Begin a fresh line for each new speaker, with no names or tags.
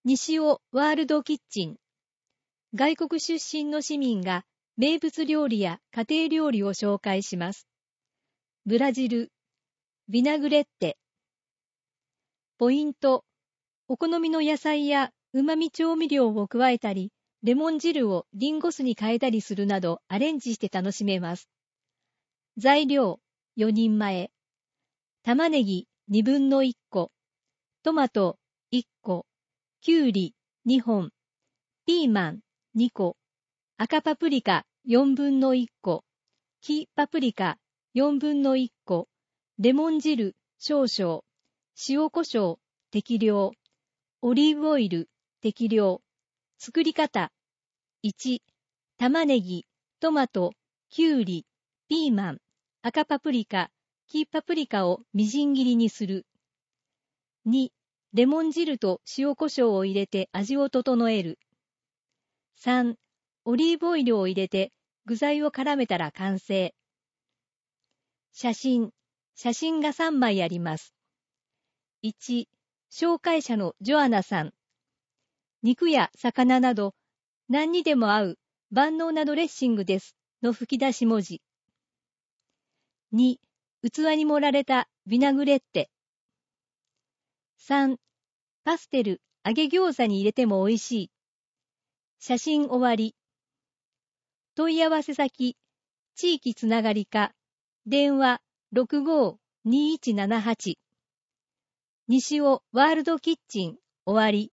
西尾ワールドキッチン。外国出身の市民が名物料理や家庭料理を紹介します。ブラジル、ビナグレッテ。ポイント、お好みの野菜や旨味調味料を加えたり、レモン汁をリンゴ酢に変えたりするなどアレンジして楽しめます。材料、4人前。玉ねぎ2分の1個、トマト1個、きゅうり2本、ピーマン2個、赤パプリカ4分の1個、黄パプリカ4分の1個、レモン汁少々、塩コショウ適量、オリーブオイル適量。作り方。1、玉ねぎ、トマト、きゅうり、ピーマン、赤パプリカ、黄パプリカをみじん切りにする。2、レモン汁と塩コショウを入れて味を整える。3、オリーブオイルを入れて具材を絡めたら完成。写真が3枚あります。1、紹介者のジョアナさん。肉や魚など何にでも合う万能なドレッシングですの吹き出し文字。2、器に盛られたビナグレッテ。3、パステル揚げ餃子に入れても美味しい。写真終わり。問い合わせ先、地域つながり課、電話 65-2178。西尾ワールドキッチン終わり。